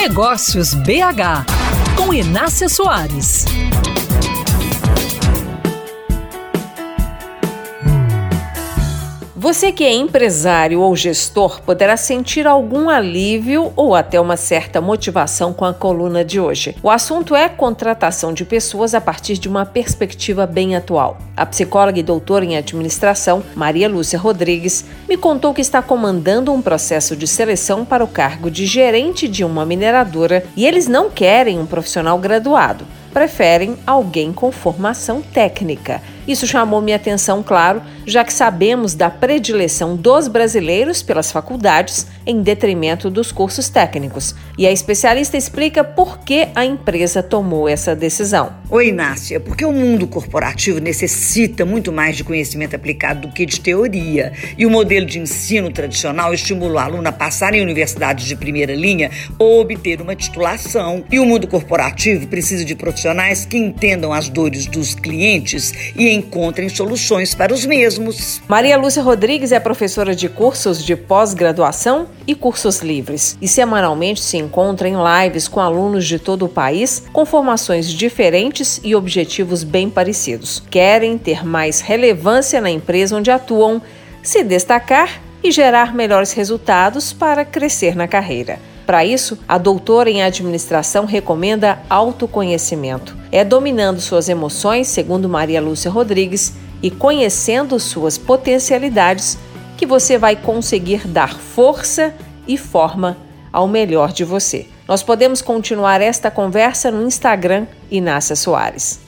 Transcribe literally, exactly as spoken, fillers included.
Negócios B H, com Inácia Soares. Você que é empresário ou gestor poderá sentir algum alívio ou até uma certa motivação com a coluna de hoje. O assunto é contratação de pessoas a partir de uma perspectiva bem atual. A psicóloga e doutora em administração, Maria Lúcia Rodrigues, me contou que está comandando um processo de seleção para o cargo de gerente de uma mineradora e eles não querem um profissional graduado. Preferem alguém com formação técnica. Isso chamou minha atenção, claro, já que sabemos da predileção dos brasileiros pelas faculdades em detrimento dos cursos técnicos. E a especialista explica por que a empresa tomou essa decisão. Oi, Inácia, porque o mundo corporativo necessita muito mais de conhecimento aplicado do que de teoria. E o modelo de ensino tradicional estimula o aluno a passar em universidades de primeira linha ou obter uma titulação. E o mundo corporativo precisa de profissionais que entendam as dores dos clientes e encontrem soluções para os mesmos. Maria Lúcia Rodrigues é professora de cursos de pós-graduação e cursos livres e semanalmente se encontra em lives com alunos de todo o país com formações diferentes e objetivos bem parecidos. Querem ter mais relevância na empresa onde atuam, se destacar e gerar melhores resultados para crescer na carreira. Para isso, a doutora em administração recomenda autoconhecimento. É dominando suas emoções, segundo Maria Lúcia Rodrigues, e conhecendo suas potencialidades que você vai conseguir dar força e forma ao melhor de você. Nós podemos continuar esta conversa no Instagram Inácia Soares.